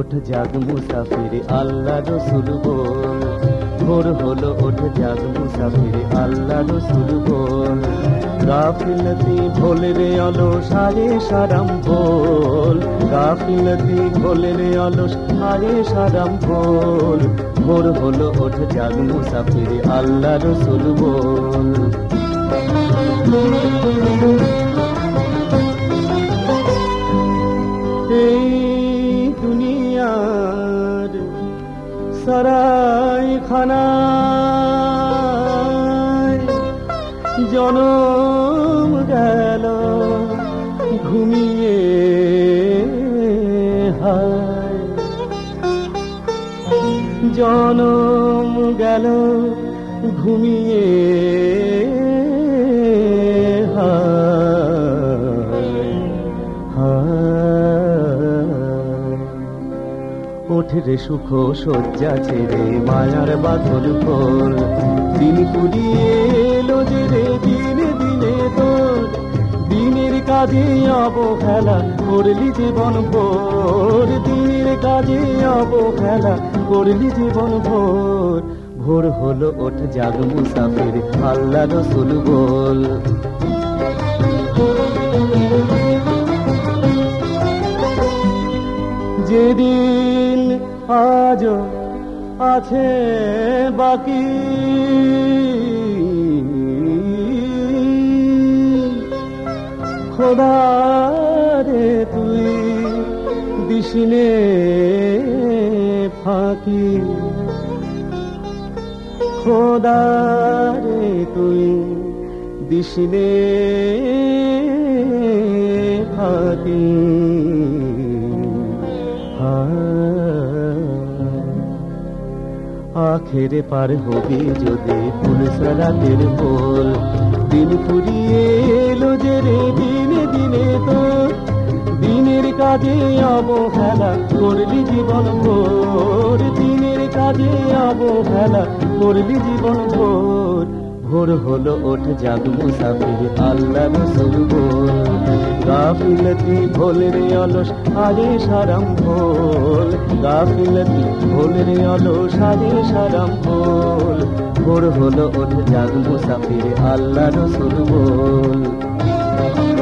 ওঠ জাগ মুসাফির আল্লাহ রসুল বল, ভোর হলো ওঠ জাগ মুসাফির আল্লাহ রসুল বল। গাফিলতি ভোলে রে অলস আরে সারাম বল, গাফিলতি ভোলে রে অলস আরে সারাম বল। ভোর হলো ওঠ জাগ মুসাফির আল্লাহ রসুল বল। এই দুনিয়ার সরাই খানায় জনম গেল ঘুমিয়ে, হায় জনম গেল ঘুমিয়ে, ওঠে রে সুখ শয্যা ছেড়ে মায়ার বাঁধন খোল। দিন ফুরিয়ে এলো যে রে দিনে দিনে তোর, দিনের কাজে অবহেলা করলি জীবন ভোর, দিনের কাজে অবহেলা করলি জীবন ভোর। ভোর হলো ওঠ জাগ মুসাফির আল্লাহ রসুল বল। যেদিন আজ আছে বাকি, খোদা রে তুই দিসনে ফাঁকি, খোদা রে তুই দিসনে ফাঁকি। আখেরে পার হবে যদি পুলিশ রাতের বল, দিন ফুরিয়ে এলো যে রে দিনে দিনে তোর, দিনের কাজে অবহেলা করলি জীবন ভোর, দিনের কাজে অবহেলা করলি জীবন ভোর। ভোর হলো ওঠ জাগ মুসাফির আল্লাহ রসুল বল। গাফিলতি ভোলে রে অলস আরে সারাম ভোল, গাফিলতি ভোলে রে অলস আরে সারাম ভোল। ভোর হলো ওঠ জাগ মুসাফির আল্লাহ রসুল বল।